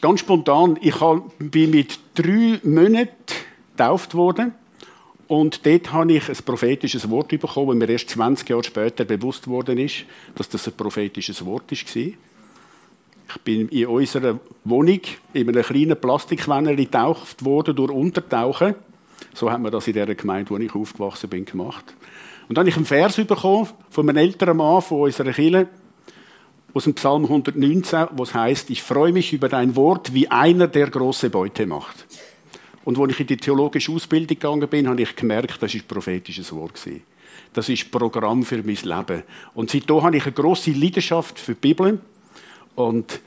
Ganz spontan, bin mit 3 Monaten getauft worden. Und dort habe ich ein prophetisches Wort bekommen, weil mir erst 20 Jahre später bewusst worden ist, dass das ein prophetisches Wort war. Ich bin in unserer Wohnung in einem kleinen Plastikwänner getaucht worden durch Untertauchen. So hat man das in der Gemeinde, wo ich aufgewachsen bin, gemacht. Und dann habe ich einen Vers bekommen von einem älteren Mann von unserer Kirche, aus dem Psalm 119, wo es heisst: Ich freue mich über dein Wort, wie einer, der große Beute macht. Und als ich in die theologische Ausbildung gegangen bin, habe ich gemerkt, das war ein prophetisches Wort. Das ist Programm für mein Leben. Und seitdem habe ich eine grosse Leidenschaft für die Bibel und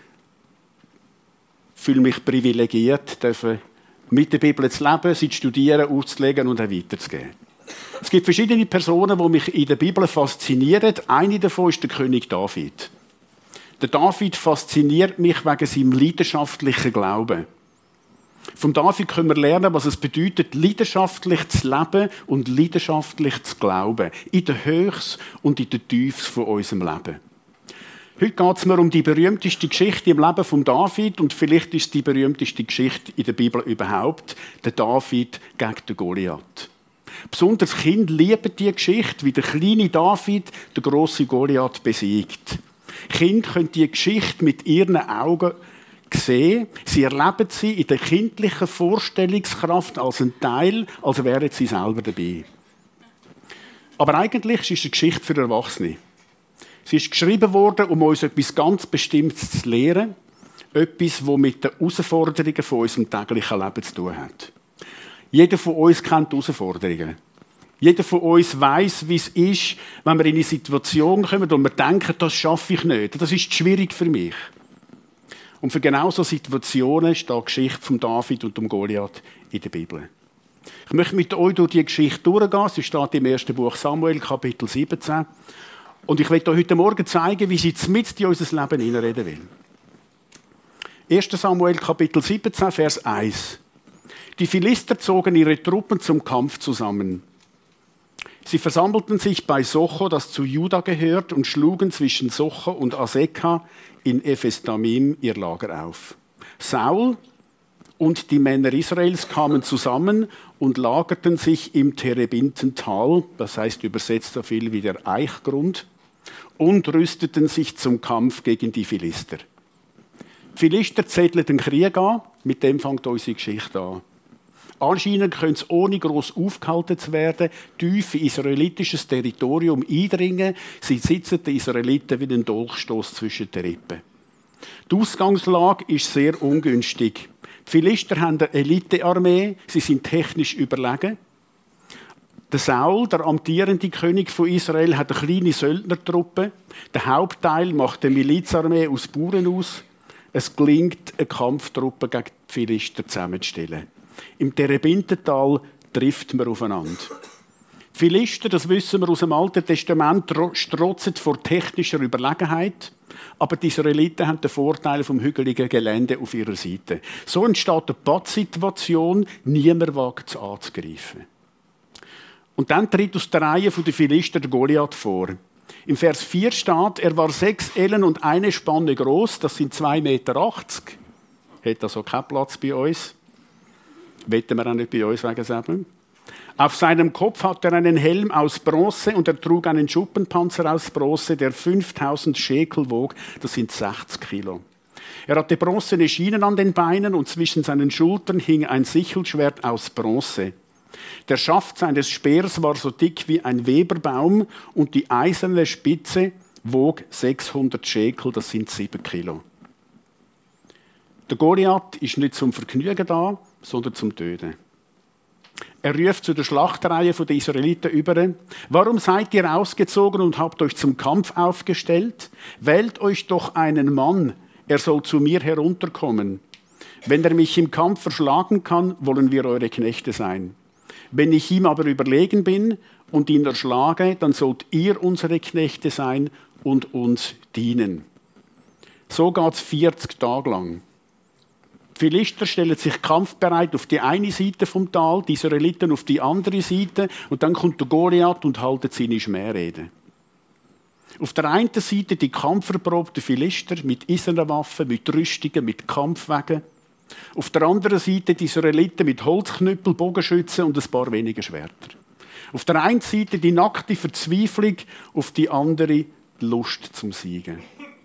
fühle mich privilegiert, mit der Bibel zu leben, sie zu studieren, auszulegen und auch weiterzugeben. Es gibt verschiedene Personen, die mich in der Bibel faszinieren. Eine davon ist der König David. Der David fasziniert mich wegen seinem leidenschaftlichen Glauben. Vom David können wir lernen, was es bedeutet, leidenschaftlich zu leben und leidenschaftlich zu glauben. In den Höchst und in den Tiefs von unserem Leben. Heute geht es mir um die berühmteste Geschichte im Leben von David und vielleicht ist es die berühmteste Geschichte in der Bibel überhaupt, der David gegen den Goliath. Besonders Kinder lieben diese Geschichte, wie der kleine David den grossen Goliath besiegt. Kinder können diese Geschichte mit ihren Augen sehen. Sie erleben sie in der kindlichen Vorstellungskraft als ein Teil, als wären sie selber dabei. Aber eigentlich ist es eine Geschichte für Erwachsene. Sie ist geschrieben worden, um uns etwas ganz Bestimmtes zu lehren. Etwas, das mit den Herausforderungen von unserem täglichen Leben zu tun hat. Jeder von uns kennt die Herausforderungen. Jeder von uns weiss, wie es ist, wenn wir in eine Situation kommen und wir denken, das schaffe ich nicht. Das ist schwierig für mich. Und für genau solche Situationen steht die Geschichte von David und dem Goliath in der Bibel. Ich möchte mit euch durch diese Geschichte durchgehen. Sie steht im 1. Buch Samuel, Kapitel 17. Und ich werde euch heute Morgen zeigen, wie sie mitten in unser Leben hineinreden will. 1. Samuel, Kapitel 17, Vers 1. Die Philister zogen ihre Truppen zum Kampf zusammen. Sie versammelten sich bei Socho, das zu Juda gehört, und schlugen zwischen Socho und Aseka in Ephes-Damim ihr Lager auf. Saul und die Männer Israels kamen zusammen und lagerten sich im Terebintental, das heißt übersetzt so viel wie der Eichgrund, und rüsteten sich zum Kampf gegen die Philister. Die Philister zettelten den Krieg an, mit dem fängt unsere Geschichte an. Anscheinend können sie ohne gross aufgehalten zu werden, tief in israelitisches Territorium eindringen. Sie sitzen den Israeliten wie ein Dolchstoss zwischen den Rippen. Die Ausgangslage ist sehr ungünstig. Die Philister haben eine Elitearmee, sie sind technisch überlegen. Der Saul, der amtierende König von Israel, hat eine kleine Söldnertruppe. Der Hauptteil macht eine Milizarmee aus Bauern aus. Es gelingt, eine Kampftruppe gegen die Philister zusammenzustellen. Im Terebintental trifft man aufeinander. Die Philister, das wissen wir aus dem Alten Testament, strotzen vor technischer Überlegenheit, aber die Israeliten haben den Vorteil vom hügeligen Gelände auf ihrer Seite. So entsteht eine Pattsituation, niemand wagt es anzugreifen. Und dann tritt aus der Reihe der Philister der Goliath vor. Im Vers 4 steht, er war 6 Ellen und eine Spanne groß, das sind 2,80 Meter. Hat also keinen Platz bei uns. Wetten wir auch nicht bei uns wegen selber. Auf seinem Kopf hat er einen Helm aus Bronze und er trug einen Schuppenpanzer aus Bronze, der 5000 Schekel wog, das sind 60 Kilo. Er hatte bronzene Schienen an den Beinen und zwischen seinen Schultern hing ein Sichelschwert aus Bronze. Der Schaft seines Speers war so dick wie ein Weberbaum und die eiserne Spitze wog 600 Schekel, das sind 7 Kilo. Der Goliath ist nicht zum Vergnügen da, sondern zum Töten. Er ruft zu der Schlachtreihe der Israeliten über: Warum seid ihr ausgezogen und habt euch zum Kampf aufgestellt? Wählt euch doch einen Mann, er soll zu mir herunterkommen. Wenn er mich im Kampf verschlagen kann, wollen wir eure Knechte sein. Wenn ich ihm aber überlegen bin und ihn erschlage, dann sollt ihr unsere Knechte sein und uns dienen. So geht es 40 Tage lang. Die Philister stellen sich kampfbereit auf die eine Seite vom Tal, die Israeliten auf die andere Seite und dann kommt der Goliath und hält seine Schmährede. Auf der einen Seite die kampferprobten Philister mit eisernen Waffen, mit Rüstungen, mit Kampfwagen. Auf der anderen Seite die Israeliten mit Holzknüppel, Bogenschützen und ein paar wenige Schwerter. Auf der einen Seite die nackte Verzweiflung, auf die andere die Lust zum Siegen.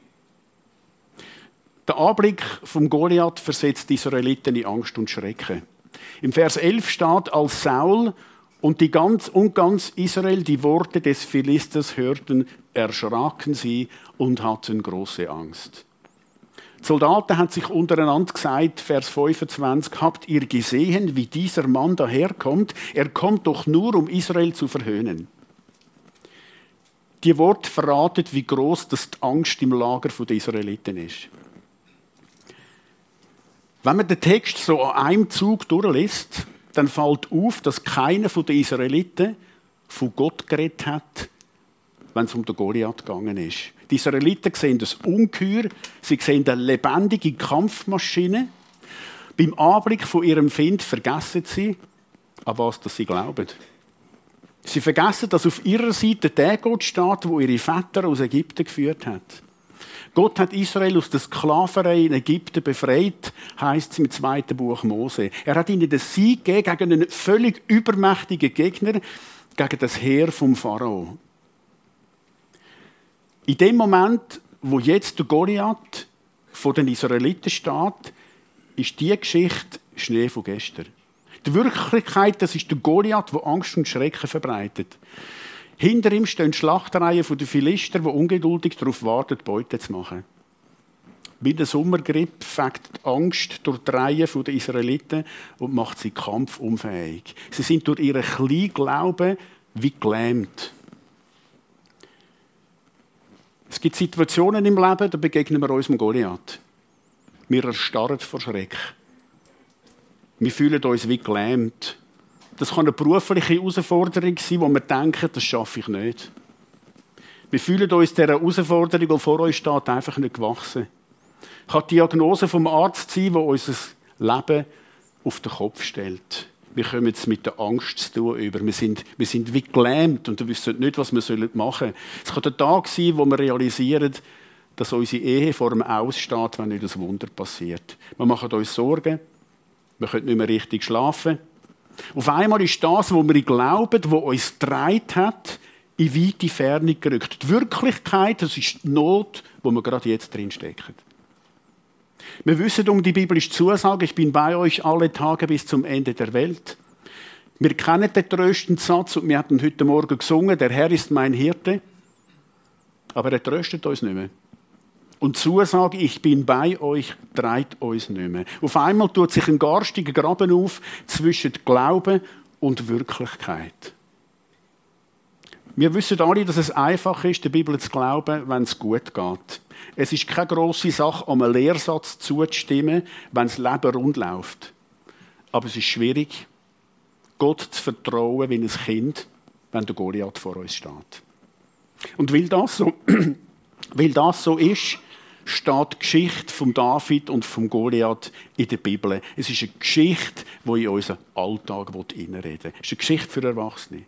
Der Anblick vom Goliath versetzt die Israeliten in Angst und Schrecken. Im Vers 11 steht, als Saul und ganz Israel die Worte des Philisters hörten, erschraken sie und hatten große Angst. Die Soldaten haben sich untereinander gesagt, Vers 25, habt ihr gesehen, wie dieser Mann daherkommt? Er kommt doch nur, um Israel zu verhöhnen. Die Worte verraten, wie groß die Angst im Lager der Israeliten ist. Wenn man den Text so an einem Zug durchliest, dann fällt auf, dass keiner der Israeliten von Gott geredet hat, wenn es um den Goliath gegangen ist. Die Israeliten sehen das Ungeheuer, sie sehen eine lebendige Kampfmaschine. Beim Anblick von ihrem Feind vergessen sie, an was sie glauben. Sie vergessen, dass auf ihrer Seite der Gott steht, der ihre Väter aus Ägypten geführt hat. Gott hat Israel aus der Sklaverei in Ägypten befreit, heisst es im 2. Buch Mose. Er hat ihnen den Sieg gegeben gegen einen völlig übermächtigen Gegner, gegen das Heer vom Pharao. In dem Moment, wo jetzt der Goliath von den Israeliten steht, ist diese Geschichte Schnee von gestern. Die Wirklichkeit, das ist der Goliath, der Angst und Schrecken verbreitet. Hinter ihm stehen Schlachtreihen der Philister, die ungeduldig darauf warten, Beute zu machen. Wie der Sommergrippe fegt die Angst durch die Reihen der Israeliten und macht sie kampfunfähig. Sie sind durch ihren kleinen Glauben wie gelähmt. Es gibt Situationen im Leben, da begegnen wir unserem Goliath. Wir erstarren vor Schreck. Wir fühlen uns wie gelähmt. Das kann eine berufliche Herausforderung sein, wo wir denken, das schaffe ich nicht. Wir fühlen uns dieser Herausforderung, die vor uns steht, einfach nicht gewachsen. Es kann die Diagnose vom Arzt sein, die unser Leben auf den Kopf stellt. Wir kommen jetzt mit der Angst zu tun über. Wir sind wie gelähmt und wissen nicht, was wir machen sollen. Es kann der Tag sein, wo wir realisieren, dass unsere Ehe vor dem Aus steht, wenn nicht ein Wunder passiert. Wir machen uns Sorgen, wir können nicht mehr richtig schlafen. Auf einmal ist das, was wir glauben, was uns getragen hat, in weite Ferne gerückt. Die Wirklichkeit, das ist die Not, wo wir gerade jetzt drin stecken. Wir wissen um die biblische Zusage, ich bin bei euch alle Tage bis zum Ende der Welt. Wir kennen den tröstenden Satz und wir hatten heute Morgen gesungen, der Herr ist mein Hirte. Aber er tröstet uns nicht mehr. Und die Zusage, ich bin bei euch, treibt uns nicht mehr. Auf einmal tut sich ein garstiger Graben auf zwischen Glauben und Wirklichkeit. Wir wissen alle, dass es einfach ist, der Bibel zu glauben, wenn es gut geht. Es ist keine grosse Sache, um einen Lehrsatz zuzustimmen, wenn das Leben rund läuft. Aber es ist schwierig, Gott zu vertrauen wie ein Kind, wenn der Goliath vor uns steht. Und weil das so ist, steht die Geschichte von David und vom Goliath in der Bibel. Es ist eine Geschichte, die in unseren Alltag hineinreden will. Es ist eine Geschichte für Erwachsene.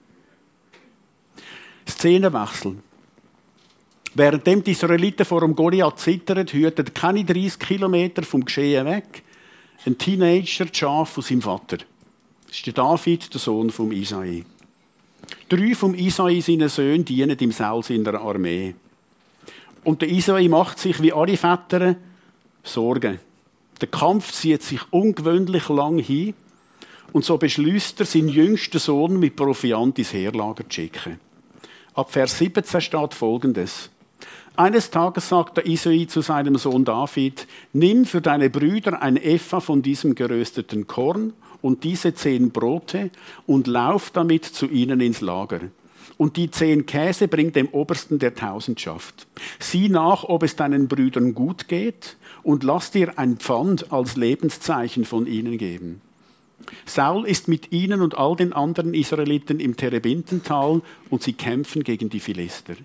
Szenenwechsel. Während die Israeliten vor dem Goliath zittern, hüten keine 30 Kilometer vom Geschehen weg ein Teenager die Schafe von seinem Vater. Das ist der David, der Sohn von Isai. 3 von Isai, seinen Söhnen, dienen im Saul seiner Armee. Und der Isai macht sich, wie alle Väter, Sorgen. Der Kampf zieht sich ungewöhnlich lang hin und so beschließt er, seinen jüngsten Sohn mit Proviant ins Heerlager zu schicken. Ab Vers 17 steht Folgendes. Eines Tages sagt der Isai zu seinem Sohn David, nimm für deine Brüder ein Epha von diesem gerösteten Korn und diese 10 Brote und lauf damit zu ihnen ins Lager. Und die 10 Käse bring dem Obersten der Tausendschaft. Sieh nach, ob es deinen Brüdern gut geht und lass dir ein Pfand als Lebenszeichen von ihnen geben. Saul ist mit ihnen und all den anderen Israeliten im Terebintental und sie kämpfen gegen die Philister.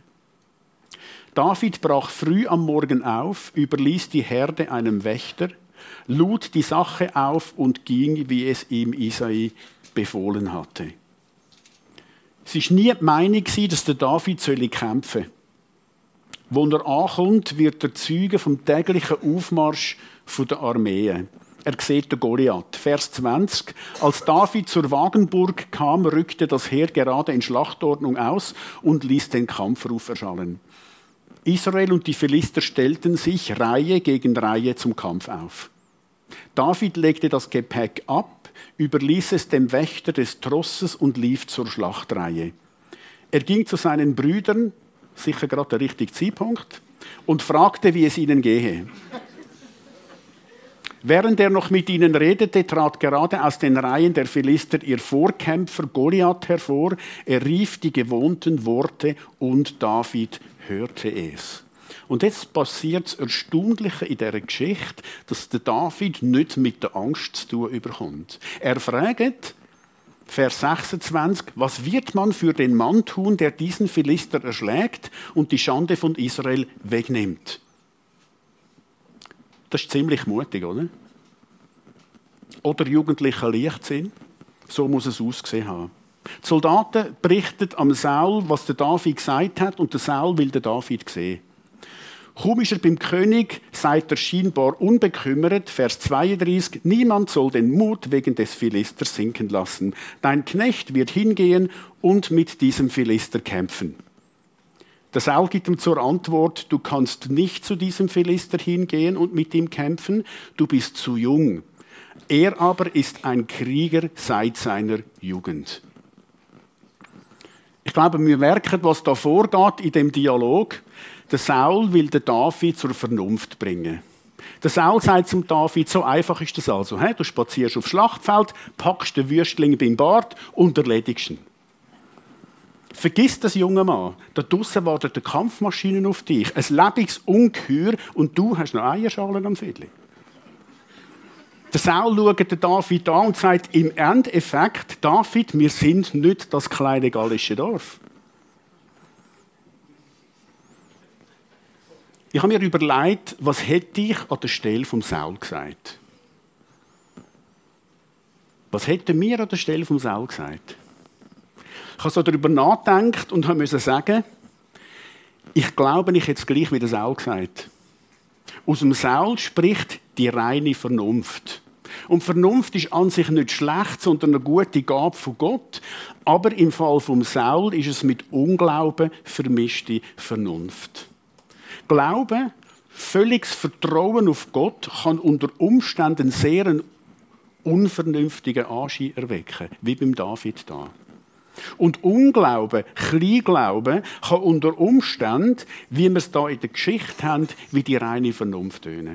David brach früh am Morgen auf, überließ die Herde einem Wächter, lud die Sache auf und ging, wie es ihm Isai befohlen hatte. Es war nie die Meinung, dass der David kämpfen soll. Wo er ankommt, wird er Zeuge vom täglichen Aufmarsch der Armeen. Er sieht den Goliath. Vers 20. Als David zur Wagenburg kam, rückte das Heer gerade in Schlachtordnung aus und ließ den Kampfruf erschallen. Israel und die Philister stellten sich Reihe gegen Reihe zum Kampf auf. David legte das Gepäck ab, überließ es dem Wächter des Trosses und lief zur Schlachtreihe. Er ging zu seinen Brüdern, sicher gerade der richtige Zeitpunkt, und fragte, wie es ihnen gehe. Während er noch mit ihnen redete, trat gerade aus den Reihen der Philister ihr Vorkämpfer Goliath hervor. Er rief die gewohnten Worte und David hörte es. Und jetzt passiert das Erstaunliche in dieser Geschichte, dass der David nicht mit der Angst zu tun überkommt. Er fragt, Vers 26, was wird man für den Mann tun, der diesen Philister erschlägt und die Schande von Israel wegnimmt? Das ist ziemlich mutig, oder? Oder jugendlicher Leichtsinn. So muss es ausgesehen haben. Die Soldaten berichten am Saul, was der David gesagt hat, und der Saul will den David sehen. Kaum ist er beim König, sagt er scheinbar unbekümmert, Vers 32, niemand soll den Mut wegen des Philisters sinken lassen. Dein Knecht wird hingehen und mit diesem Philister kämpfen. Der Saul gibt ihm zur Antwort, du kannst nicht zu diesem Philister hingehen und mit ihm kämpfen, du bist zu jung. Er aber ist ein Krieger seit seiner Jugend. Ich glaube, wir merken, was da vorgeht in dem Dialog. Der Saul will den David zur Vernunft bringen. Der Saul sagt zum David, so einfach ist das also. Du spazierst aufs Schlachtfeld, packst den Würstling beim Bart und erledigst ihn. Vergiss das, junge Mann. Da draussen wartet eine Kampfmaschine auf dich. Ein lebendiges Ungeheuer und du hast noch Eierschalen am Fädeli. Der Saul schaut den David an und sagt im Endeffekt, David, wir sind nicht das kleine gallische Dorf. Ich habe mir überlegt, was hätte ich an der Stelle vom Saul gesagt? Was hätten wir an der Stelle vom Saul gesagt? Ich habe so darüber nachgedacht und musste sagen, ich glaube, ich hätte es gleich wie der Saul gesagt. Aus dem Saul spricht die reine Vernunft. Und Vernunft ist an sich nicht schlecht, sondern eine gute Gabe von Gott. Aber im Fall vom Saul ist es mit Unglauben vermischte Vernunft. Glaube, völliges Vertrauen auf Gott kann unter Umständen sehr einen unvernünftigen Anschein erwecken, wie beim David da. Und Unglauben, Kleinglauben, kann unter Umständen, wie wir es da in der Geschichte haben, wie die reine Vernunft tönen.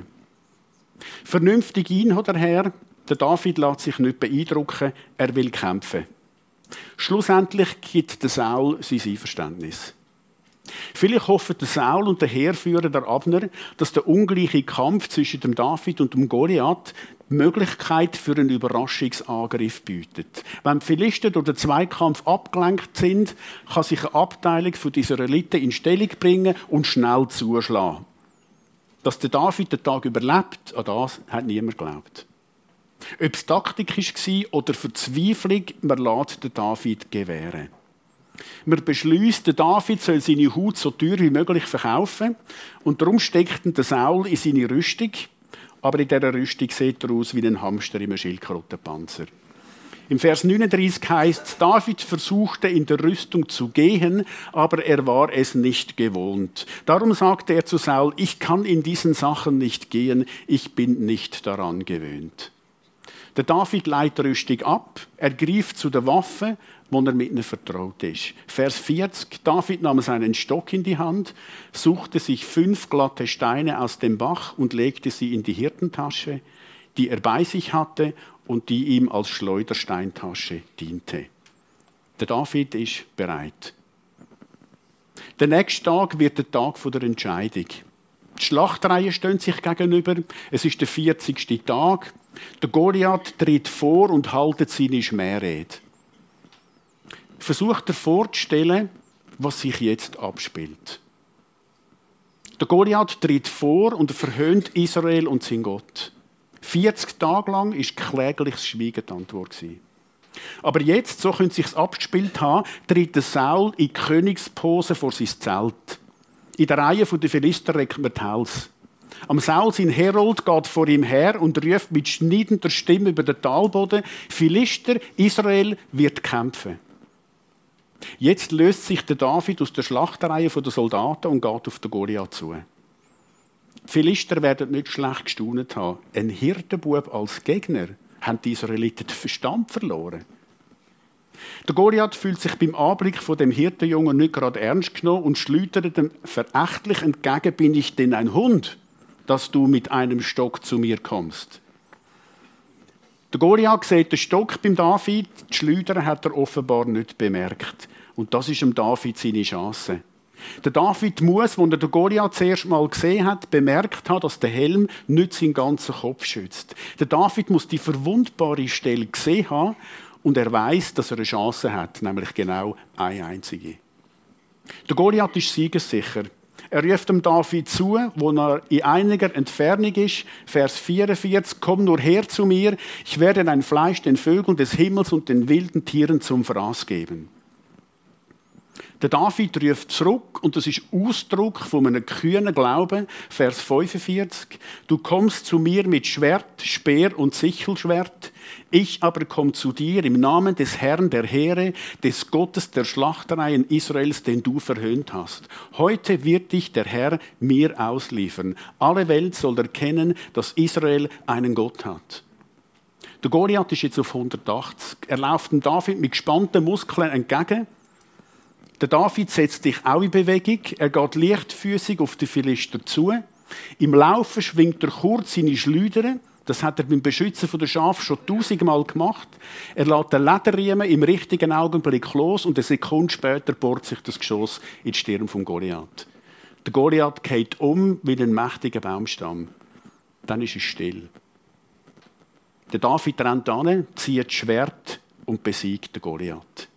Vernünftig hin, der Herr, der David lässt sich nicht beeindrucken, er will kämpfen. Schlussendlich gibt der Saul sein Einverständnis. Vielleicht hoffen der Saul und der Heerführer, der Abner, dass der ungleiche Kampf zwischen dem David und dem Goliath die Möglichkeit für einen Überraschungsangriff bietet. Wenn die Philister durch den Zweikampf abgelenkt sind, kann sich eine Abteilung von dieser Elite in Stellung bringen und schnell zuschlagen. Dass der David den Tag überlebt, an das hat niemand geglaubt. Ob es Taktik war oder Verzweiflung, man lässt den David gewähren. Man beschließt, der David soll seine Haut so teuer wie möglich verkaufen und darum steckt der Saul in seine Rüstung, aber in dieser Rüstung sieht er aus wie ein Hamster in einem Schildkrötenpanzer. Im Vers 39 heißt es, David versuchte in der Rüstung zu gehen, aber er war es nicht gewohnt. Darum sagte er zu Saul, ich kann in diesen Sachen nicht gehen, ich bin nicht daran gewöhnt. Der David leitet die Rüstung ab, er greift zu der Waffe, wo er mit ihnen vertraut ist. Vers 40, David nahm seinen Stock in die Hand, suchte sich 5 glatte Steine aus dem Bach und legte sie in die Hirtentasche, die er bei sich hatte und die ihm als Schleudersteintasche diente. Der David ist bereit. Der nächste Tag wird der Tag der Entscheidung. Die Schlachtreihen stehen sich gegenüber. Es ist der 40. Tag. Der Goliath tritt vor und haltet seine Schmährede. Versucht er vorzustellen, was sich jetzt abspielt. Der Goliath tritt vor und verhöhnt Israel und seinen Gott. 40 Tage lang war klägliches Schweigen die Antwort. Aber jetzt, so könnte es sich abgespielt haben, tritt der Saul in die Königspose vor sein Zelt. In der Reihe der Philister reckt man die Hals. Am Saul sein Herold geht vor ihm her und ruft mit schneidender Stimme über den Talboden: Philister, Israel wird kämpfen. Jetzt löst sich der David aus der Schlachtreihe der Soldaten und geht auf den Goliath zu. Die Philister werden nicht schlecht gestaunt haben. Ein Hirtenbub als Gegner, haben die Israeliten den Verstand verloren. Der Goliath fühlt sich beim Anblick von dem Hirtenjungen nicht gerade ernst genommen und schleudert ihm verächtlich entgegen: Bin ich denn ein Hund, dass du mit einem Stock zu mir kommst? Der Goliath sieht den Stock beim David, die Schleuder hat er offenbar nicht bemerkt. Und das ist dem David seine Chance. Der David muss, als er den Goliath zuerst mal gesehen hat, bemerkt haben, dass der Helm nicht seinen ganzen Kopf schützt. Der David muss die verwundbare Stelle gesehen haben und er weiß, dass er eine Chance hat, nämlich genau eine einzige. Der Goliath ist siegessicher. Er ruft dem David zu, wo er in einiger Entfernung ist. Vers 44, komm nur her zu mir, ich werde dein Fleisch den Vögeln des Himmels und den wilden Tieren zum Fraß geben. Der David ruft zurück, und das ist Ausdruck von einem kühnen Glauben. Vers 45. Du kommst zu mir mit Schwert, Speer und Sichelschwert. Ich aber komme zu dir im Namen des Herrn der Heere, des Gottes der Schlachtereien Israels, den du verhöhnt hast. Heute wird dich der Herr mir ausliefern. Alle Welt soll erkennen, dass Israel einen Gott hat. Der Goliath ist jetzt auf 180. Er läuft dem David mit gespannten Muskeln entgegen. Der David setzt sich auch in Bewegung. Er geht leichtfüßig auf die Philister zu. Im Laufen schwingt er kurz seine Schleuder. Das hat er beim Beschützen der Schafe schon 1000-mal gemacht. Er lässt den Lederriemen im richtigen Augenblick los und eine Sekunde später bohrt sich das Geschoss in die Stirn vom Goliath. Der Goliath geht um wie ein mächtiger Baumstamm. Dann ist es still. Der David rennt an, zieht das Schwert und besiegt den Goliath.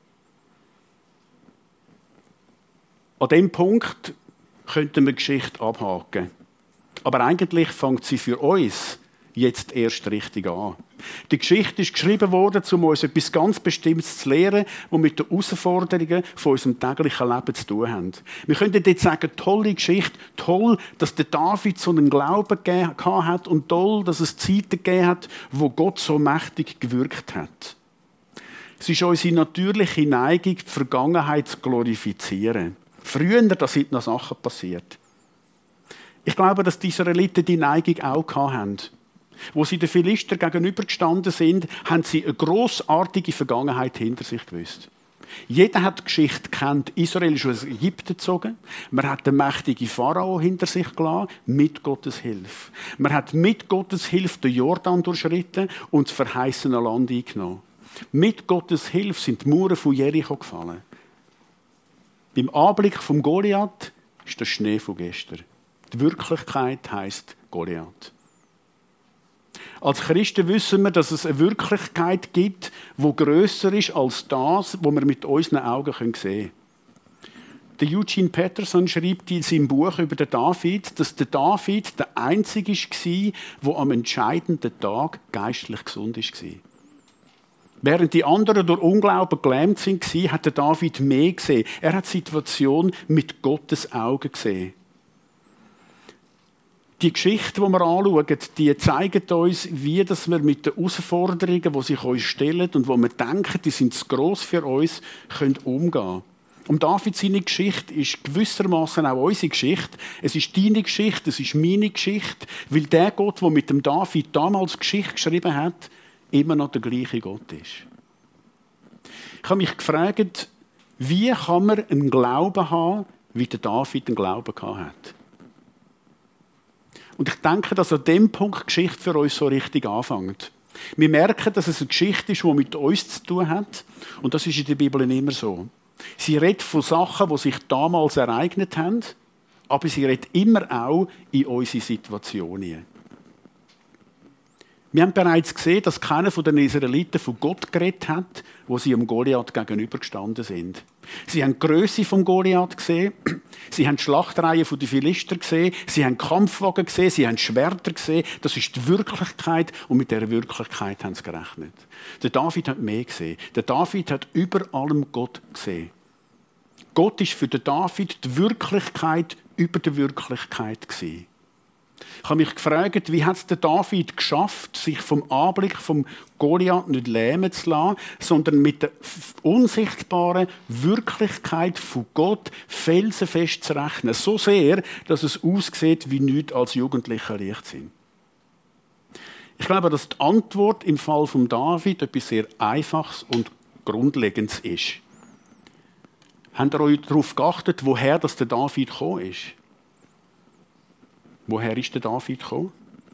An diesem Punkt könnten wir die Geschichte abhaken. Aber eigentlich fängt sie für uns jetzt erst richtig an. Die Geschichte ist geschrieben worden, um uns etwas ganz Bestimmtes zu lernen, das mit den Herausforderungen von unserem täglichen Leben zu tun hat. Wir könnten jetzt sagen, tolle Geschichte, toll, dass der David so einen Glauben gehabt hat und toll, dass es Zeiten gegeben hat, wo Gott so mächtig gewirkt hat. Es ist unsere natürliche Neigung, die Vergangenheit zu glorifizieren. Früher, da sind noch Sachen passiert. Ich glaube, dass die Israeliten die Neigung auch hatten. Wo sie den Philister gegenübergestanden sind, haben sie eine grossartige Vergangenheit hinter sich gewusst. Jeder hat die Geschichte gekannt. Israel ist aus Ägypten gezogen. Man hat den mächtigen Pharao hinter sich gelassen, mit Gottes Hilfe. Man hat mit Gottes Hilfe den Jordan durchschritten und das verheißene Land eingenommen. Mit Gottes Hilfe sind die Mauern von Jericho gefallen. Beim Anblick vom Goliath ist der Schnee von gestern. Die Wirklichkeit heisst Goliath. Als Christen wissen wir, dass es eine Wirklichkeit gibt, die grösser ist als das, was wir mit unseren Augen sehen können. Der Eugene Peterson schreibt in seinem Buch über den David, dass der David der Einzige war, der am entscheidenden Tag geistlich gesund war. Während die anderen durch Unglauben gelähmt waren, hat der David mehr gesehen. Er hat die Situation mit Gottes Augen gesehen. Die Geschichte, die wir anschauen, die zeigt uns, wie dass wir mit den Herausforderungen, die sich uns stellen und wo wir denken, die sind zu gross für uns, umgehen können. Und David, seine Geschichte ist gewissermaßen auch unsere Geschichte. Es ist deine Geschichte, es ist meine Geschichte, weil der Gott, der mit dem David damals Geschichte geschrieben hat, immer noch der gleiche Gott ist. Ich habe mich gefragt, wie kann man einen Glauben haben, wie der David einen Glauben gehabt hat. Und ich denke, dass an dem Punkt die Geschichte für uns so richtig anfängt. Wir merken, dass es eine Geschichte ist, die mit uns zu tun hat. Und das ist in der Bibel immer so. Sie redet von Sachen, die sich damals ereignet haben, aber sie redet immer auch in unsere Situationen. Wir haben bereits gesehen, dass keiner von den Israeliten von Gott geredet hat, wo sie dem Goliath gegenübergestanden sind. Sie haben die Grösse vom Goliath gesehen, sie haben die Schlachtreihe der Philister gesehen, sie haben Kampfwagen gesehen, sie haben Schwerter gesehen. Das ist die Wirklichkeit und mit dieser Wirklichkeit haben sie gerechnet. Der David hat mehr gesehen. Der David hat über allem Gott gesehen. Gott ist für den David die Wirklichkeit über der Wirklichkeit gewesen. Ich habe mich gefragt, wie hat es der David geschafft, sich vom Anblick vom Goliath nicht lähmen zu lassen, sondern mit der unsichtbaren Wirklichkeit von Gott felsenfest zu rechnen. So sehr, dass es aussieht wie nichts als Jugendlicher Leichtsinn. Ich glaube, dass die Antwort im Fall von David etwas sehr Einfaches und Grundlegendes ist. Habt ihr euch darauf geachtet, woher der David gekommen ist? Woher ist der David gekommen?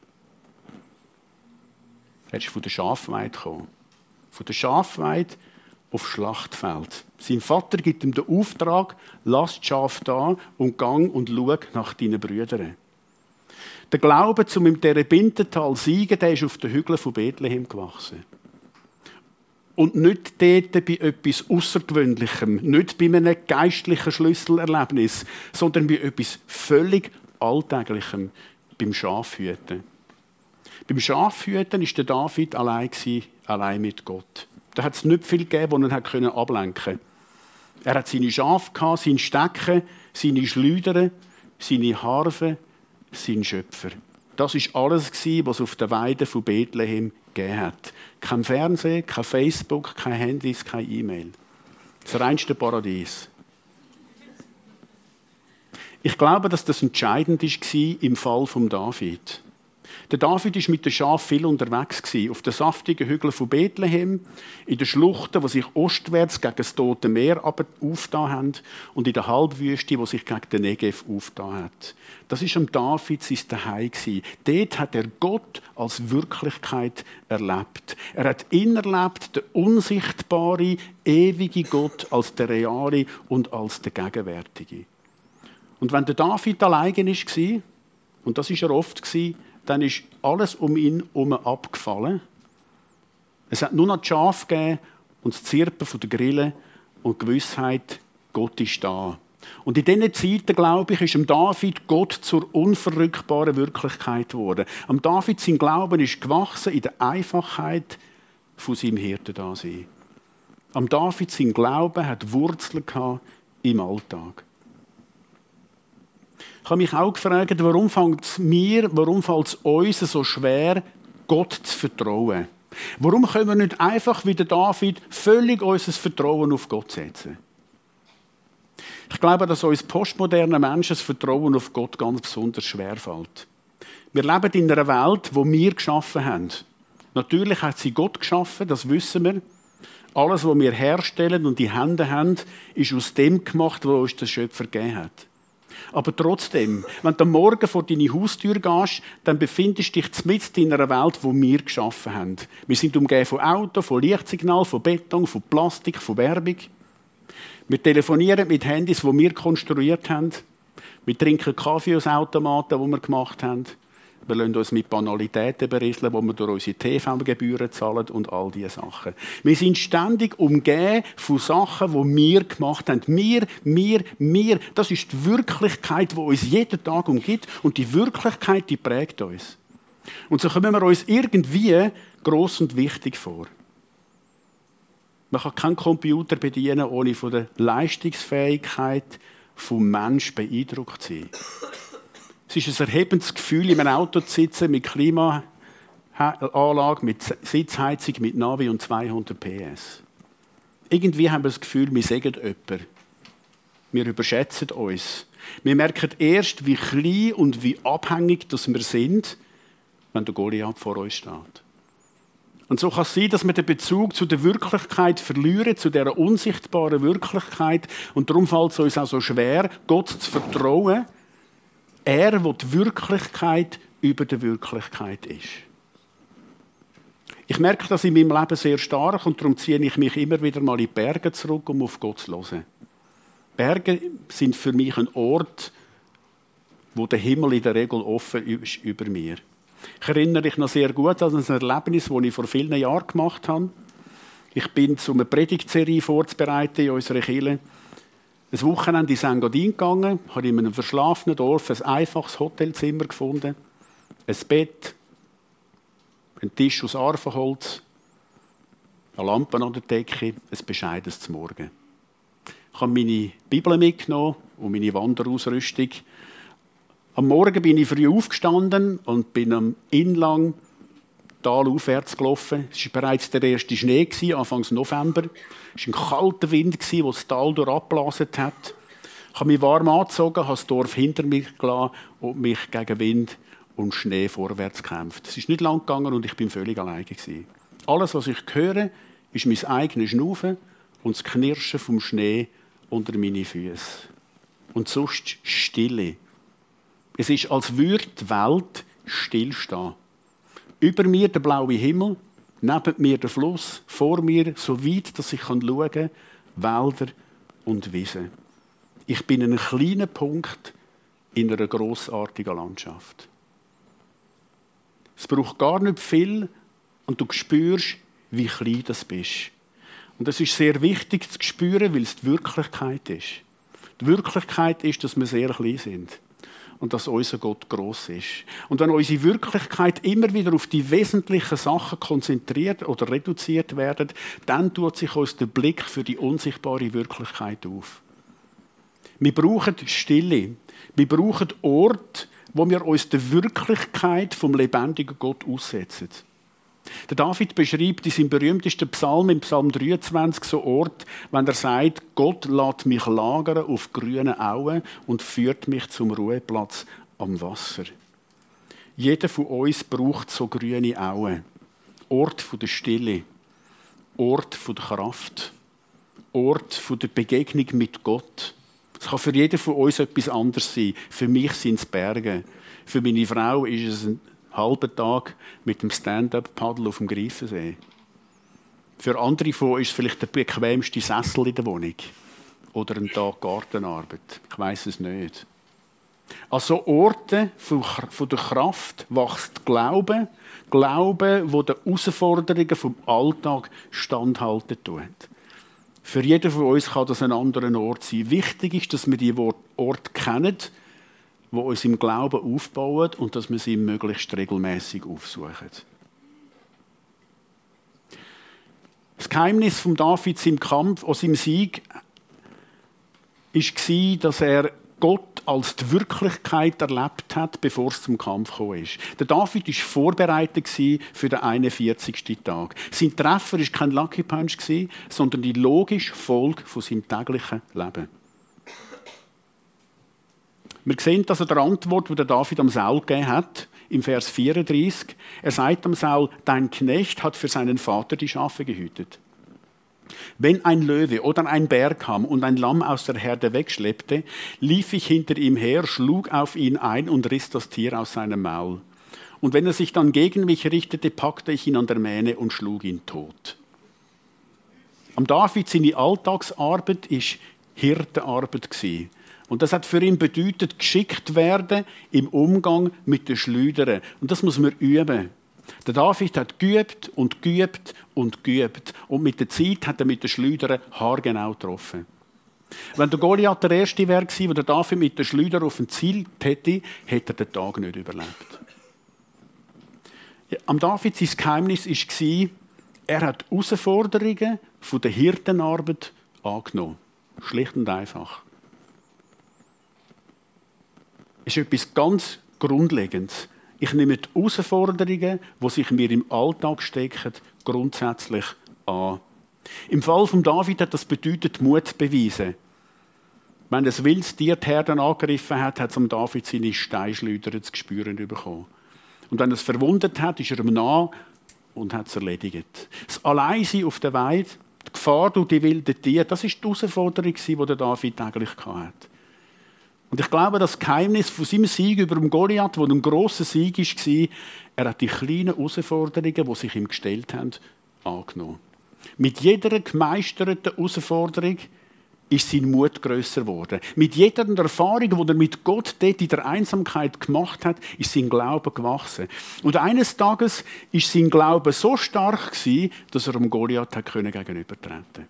Er ist von der Schafweide gekommen. Von der Schafweide aufs Schlachtfeld. Sein Vater gibt ihm den Auftrag, lass die Schafe da und gang und schau nach deinen Brüdern. Der Glaube, um im Terebintental zu siegen, der ist auf den Hügeln von Bethlehem gewachsen. Und nicht dort bei etwas Außergewöhnlichem, nicht bei einem geistlichen Schlüsselerlebnis, sondern bei etwas völlig Alltäglichem, beim Schafhüten. Beim Schafhüten war der David allein mit Gott. Da hat es nicht viel gegeben, das er ablenken konnte. Er hat seine Schafe gehabt, seinen Stecken, seine Schleudern, seine Harfe, seinen Schöpfer. Das war alles, was es auf der Weide von Bethlehem gegeben hat. Kein Fernsehen, kein Facebook, kein Handys, kein E-Mail. Das reinste Paradies. Ich glaube, dass das entscheidend war im Fall von David. Der David war mit den Schafen viel unterwegs, auf den saftigen Hügeln von Bethlehem, in den Schluchten, die sich ostwärts gegen das Tote Meer aufgetan haben, und in der Halbwüste, die sich gegen den Negev aufgetan hat. Das war am David sein Zuhause. Dort hat er Gott als Wirklichkeit erlebt. Er hat ihn erlebt, den unsichtbaren, ewigen Gott als der reale und als der gegenwärtige. Und wenn der David alleine war, und das war er oft, dann ist alles um ihn herum abgefallen. Es hat nur noch die Schafe gegeben und das Zirpen von der Grille und die Gewissheit, Gott ist da. Und in diesen Zeiten, glaube ich, ist dem David Gott zur unverrückbaren Wirklichkeit geworden. Am David sein Glauben ist gewachsen in der Einfachheit von seinem Hirtendasein. Am David sein Glauben hat Wurzeln gehabt im Alltag. Ich habe mich auch gefragt, warum fällt es uns so schwer, Gott zu vertrauen? Warum können wir nicht einfach wie der David völlig unser Vertrauen auf Gott setzen? Ich glaube, dass uns postmodernen Menschen das Vertrauen auf Gott ganz besonders schwer fällt. Wir leben in einer Welt, die wir geschaffen haben. Natürlich hat sie Gott geschaffen, das wissen wir. Alles, was wir herstellen und die Hände haben, ist aus dem gemacht, was uns der Schöpfer gegeben hat. Aber trotzdem, wenn du am Morgen vor deine Haustür gehst, dann befindest du dich mitten in einer Welt, die wir geschaffen haben. Wir sind umgeben von Autos, von Lichtsignal, von Beton, von Plastik, von Werbung. Wir telefonieren mit Handys, die wir konstruiert haben. Wir trinken Kaffee aus Automaten, die wir gemacht haben. Wir lassen uns mit Banalitäten berieseln, die wir durch unsere TV-Gebühren zahlen und all diese Sachen. Wir sind ständig umgeben von Sachen, die wir gemacht haben. Wir. Das ist die Wirklichkeit, die uns jeden Tag umgibt. Und die Wirklichkeit, die prägt uns. Und so kommen wir uns irgendwie gross und wichtig vor. Man kann keinen Computer bedienen, ohne von der Leistungsfähigkeit des Menschen beeindruckt zu sein. Es ist ein erhebendes Gefühl, in einem Auto zu sitzen, mit Klimaanlage, mit Sitzheizung, mit Navi und 200 PS. Irgendwie haben wir das Gefühl, wir sagen jemand. Wir überschätzen uns. Wir merken erst, wie klein und wie abhängig wir sind, wenn der Goliath vor uns steht. Und so kann es sein, dass wir den Bezug zu der Wirklichkeit verlieren, zu dieser unsichtbaren Wirklichkeit. Und darum fällt es uns auch so schwer, Gott zu vertrauen. Er, der die Wirklichkeit über der Wirklichkeit ist. Ich merke das in meinem Leben sehr stark und darum ziehe ich mich immer wieder mal in die Berge zurück, um auf Gott zu hören. Berge sind für mich ein Ort, wo der Himmel in der Regel offen ist über mir. Ich erinnere mich noch sehr gut an ein Erlebnis, das ich vor vielen Jahren gemacht habe. Ich bin zu einer Predigtserie vorzubereiten in unserer Kirche. Ein Wochenende in Engadin gegangen, habe in einem verschlafenen Dorf ein einfaches Hotelzimmer gefunden, ein Bett, einen Tisch aus Arvenholz, eine Lampe an der Decke, ein bescheidenes Morgen. Ich habe meine Bibel mitgenommen und meine Wanderausrüstung. Am Morgen bin ich früh aufgestanden und bin am Inlang talaufwärts gelaufen. Es war bereits der erste Schnee, Anfang November. Es war ein kalter Wind, der das Tal durchabgeblasen hat. Ich habe mich warm angezogen, habe das Dorf hinter mir gelassen und mich gegen Wind und Schnee vorwärts gekämpft. Es ist nicht lang gegangen und ich bin völlig alleine gewesen. Alles, was ich höre, ist mein eigenes Schnaufen und das Knirschen vom Schnee unter meine Füße. Und sonst Stille. Es ist, als würde die Welt stillstehen. Über mir der blaue Himmel, neben mir der Fluss, vor mir, so weit, dass ich schauen kann, Wälder und Wiesen. Ich bin ein kleiner Punkt in einer grossartigen Landschaft. Es braucht gar nicht viel und du spürst, wie klein das bist. Und das ist sehr wichtig zu spüren, weil es die Wirklichkeit ist. Die Wirklichkeit ist, dass wir sehr klein sind. Und dass unser Gott gross ist. Und wenn unsere Wirklichkeit immer wieder auf die wesentlichen Sachen konzentriert oder reduziert werden, dann tut sich uns der Blick für die unsichtbare Wirklichkeit auf. Wir brauchen Stille. Wir brauchen Orte, wo wir uns der Wirklichkeit vom lebendigen Gott aussetzen. Der David beschreibt in seinem berühmtesten Psalm, im Psalm 23, so Ort, wenn er sagt, Gott lässt mich lagern auf grünen Auen und führt mich zum Ruheplatz am Wasser. Jeder von uns braucht so grüne Auen. Ort der Stille, Ort der Kraft, Ort der Begegnung mit Gott. Es kann für jeden von uns etwas anderes sein. Für mich sind es Berge. Für meine Frau ist es ein halber Tag mit dem Stand-up-Paddel auf dem Greifensee. Für andere von uns ist es vielleicht der bequemste Sessel in der Wohnung. Oder ein Tag Gartenarbeit. Ich weiss es nicht. An so Orten von der Kraft wächst Glaube. Glaube, wo den Herausforderungen vom Alltag standhalten tut. Für jeden von uns kann das ein anderer Ort sein. Wichtig ist, dass wir diese Orte kennen, die uns im Glauben aufbauen und dass wir sie möglichst regelmäßig aufsuchen. Das Geheimnis von David im Kampf, aus seinem Sieg, war, dass er Gott als die Wirklichkeit erlebt hat, bevor es zum Kampf gekommen ist. Der David war vorbereitet für den 41. Tag. Sein Treffer war kein Lucky Punch, sondern die logische Folge von seinem täglichen Leben. Wir sehen das an der Antwort, die David am Saul gegeben hat, im Vers 34. Er sagt am Saul, dein Knecht hat für seinen Vater die Schafe gehütet. Wenn ein Löwe oder ein Bär kam und ein Lamm aus der Herde wegschleppte, lief ich hinter ihm her, schlug auf ihn ein und riss das Tier aus seinem Maul. Und wenn er sich dann gegen mich richtete, packte ich ihn an der Mähne und schlug ihn tot. Am David seine Alltagsarbeit war Hirtenarbeit. Und das hat für ihn bedeutet, geschickt werden im Umgang mit den Schleudern. Und das muss man üben. Der David hat geübt und geübt und geübt. Und mit der Zeit hat er mit den Schleudern haargenau getroffen. Wenn der Goliath der Erste wäre, der David mit den Schleudern auf ein Ziel hätte, hätte er den Tag nicht überlebt. Am David sein Geheimnis war, er hat die Herausforderungen von der Hirtenarbeit angenommen. Schlicht und einfach. Es ist etwas ganz Grundlegendes. Ich nehme die Herausforderungen, die sich mir im Alltag stecken, grundsätzlich an. Im Fall von David hat das bedeutet, Mut beweisen. Wenn ein wildes Tier die Herde angegriffen hat, hat es am David seine Steinschleuder zu spüren bekommen. Und wenn er es verwundet hat, ist er ihm nah und hat es erledigt. Das Alleinsein auf der Weide, die Gefahr durch die wilden Tiere, das war die Herausforderung, die der David täglich hatte. Und ich glaube, das Geheimnis von seinem Sieg über den Goliath, der ein grosser Sieg war, er hat die kleinen Herausforderungen, die sich ihm gestellt haben, angenommen. Mit jeder gemeisterten Herausforderung ist sein Mut grösser geworden. Mit jeder Erfahrung, die er mit Gott dort in der Einsamkeit gemacht hat, ist sein Glaube gewachsen. Und eines Tages war sein Glaube so stark, dass er dem Goliath gegenübertreten konnte.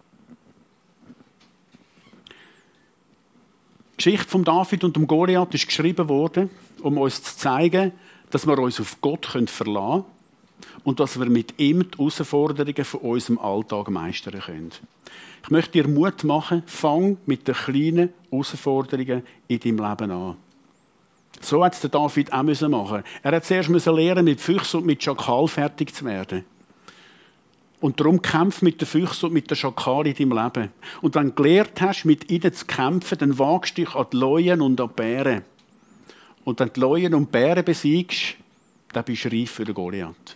Die Geschichte von David und dem Goliath ist geschrieben worden, um uns zu zeigen, dass wir uns auf Gott verlassen können und dass wir mit ihm die Herausforderungen von unserem Alltag meistern können. Ich möchte dir Mut machen, fang mit den kleinen Herausforderungen in deinem Leben an. So hat es David auch machen müssen. Er hat zuerst lernen, mit Füchsen und mit Schakal fertig zu werden. Und darum kämpf mit den Füchsen und mit den Schakalen in deinem Leben. Und wenn du gelernt hast, mit ihnen zu kämpfen, dann wagst du dich an die Leuen und an die Bären. Und wenn du die Leuen und die Bären besiegst, dann bist du reif für den Goliath.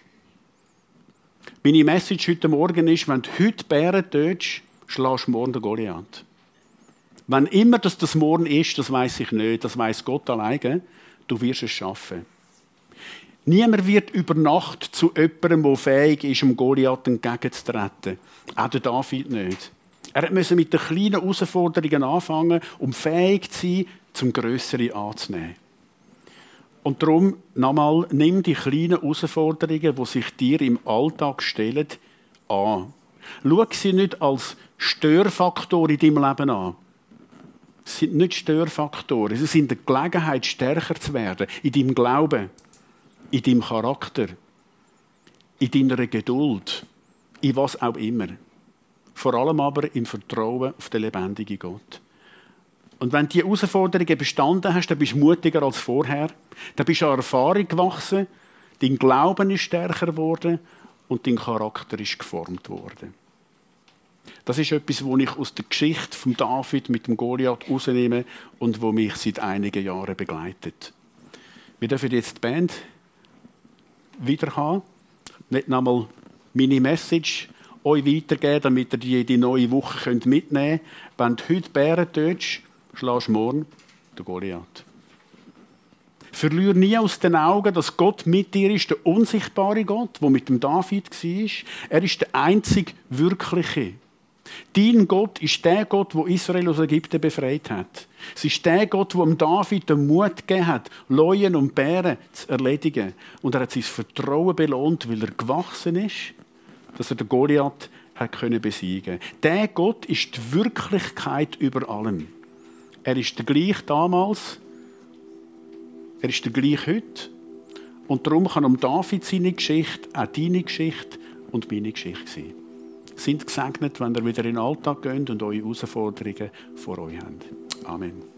Meine Message heute Morgen ist, wenn du heute Bären tötest, schlägst du morgen den Goliath. Wenn immer das morgen ist, das weiss ich nicht, das weiss Gott alleine, du wirst es schaffen. Niemand wird über Nacht zu jemandem, der fähig ist, dem Goliath entgegenzutreten. Auch der David nicht. Er musste mit den kleinen Herausforderungen anfangen, um fähig zu sein, zum Grösseren anzunehmen. Und darum, nochmal, nimm die kleinen Herausforderungen, die sich dir im Alltag stellen, an. Schau sie nicht als Störfaktor in deinem Leben an. Es sind nicht Störfaktoren. Sie sind eine Gelegenheit, stärker zu werden. In deinem Glauben, in deinem Charakter, in deiner Geduld, in was auch immer. Vor allem aber im Vertrauen auf den lebendigen Gott. Und wenn du diese Herausforderungen bestanden hast, dann bist du mutiger als vorher. Dann bist du an Erfahrung gewachsen, dein Glauben ist stärker geworden und dein Charakter ist geformt worden. Das ist etwas, was ich aus der Geschichte von David mit dem Goliath herausnehme und was mich seit einigen Jahren begleitet. Wir dürfen jetzt die Band wieder haben. Ich möchte nochmal meine Message euch weitergeben, damit ihr die neue Woche mitnehmen könnt. Wenn du heute Bären tötest, schlägst du morgen den Goliath. Verlier nie aus den Augen, dass Gott mit dir ist, der unsichtbare Gott, der mit dem David war. Er ist der einzige Wirkliche. Dein Gott ist der Gott, der Israel aus Ägypten befreit hat. Es ist der Gott, der David den Mut gegeben hat, Leuen und Bären zu erledigen. Und er hat sein Vertrauen belohnt, weil er gewachsen ist, dass er den Goliath hat besiegen konnte. Der Gott ist die Wirklichkeit über allem. Er ist der gleich damals, er ist der gleich heute. Und darum kann David seine Geschichte auch deine Geschichte und meine Geschichte sein. Sind gesegnet, wenn ihr wieder in den Alltag geht und eure Herausforderungen vor euch habt. Amen.